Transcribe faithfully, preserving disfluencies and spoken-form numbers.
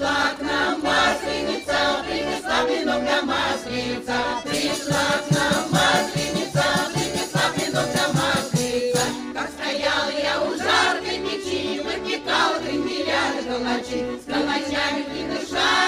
Пришла к нам масленица, принесла блинов для масленица. Пришла к нам масленица, принесла блинов для масленица. Как стоял я у жаркой печи, выпекал три миллиарда калачи. С калачами не дышать.